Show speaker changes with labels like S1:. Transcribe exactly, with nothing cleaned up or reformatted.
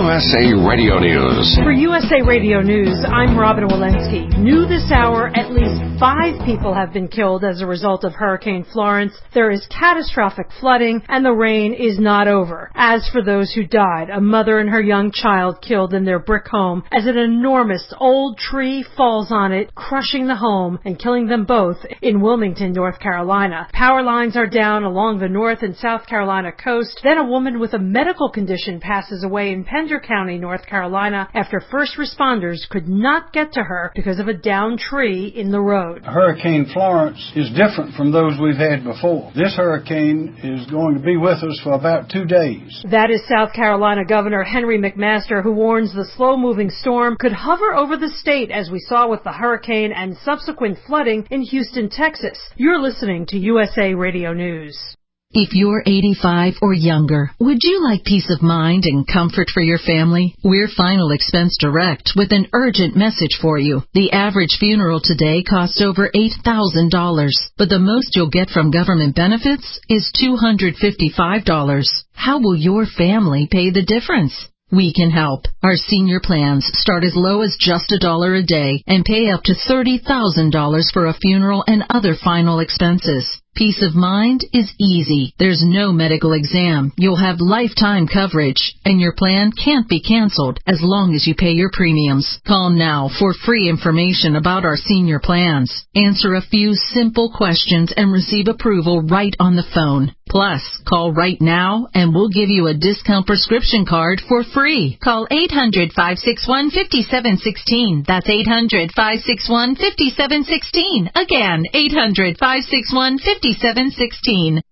S1: S A Radio News.
S2: For U S A Radio News, I'm Robin Walensky. New this hour, at least five people have been killed as a result of Hurricane Florence. There is catastrophic flooding, and the rain is not over. As for those who died, a mother and her young child killed in their brick home as an enormous old tree falls on it, crushing the home and killing them both in Wilmington, North Carolina. Power lines are down along the North and South Carolina coast. Then a woman with a medical condition passes away in Pender County, North Carolina, after first responders could not get to her because of a downed tree in the road.
S3: Hurricane Florence is different from those we've had before. This hurricane is going to be with us for about two days.
S2: That is South Carolina Governor Henry McMaster, who warns the slow-moving storm could hover over the state, as we saw with the hurricane and subsequent flooding in Houston, Texas. You're listening to U S A Radio News.
S4: If you're eighty-five or younger, would you like peace of mind and comfort for your family? We're Final Expense Direct with an urgent message for you. The average funeral today costs over eight thousand dollars, but the most you'll get from government benefits is two hundred fifty-five dollars. How will your family pay the difference? We can help. Our senior plans start as low as just a dollar a day and pay up to thirty thousand dollars for a funeral and other final expenses. Peace of mind is easy. There's no medical exam. You'll have lifetime coverage, and your plan can't be canceled as long as you pay your premiums. Call now for free information about our senior plans. Answer a few simple questions and receive approval right on the phone. Plus, call right now and we'll give you a discount prescription card for free. Call eight hundred, five six one, five seven one six. That's eight hundred, five six one, five seven one six. Again, eight hundred, five six one, five seven one six.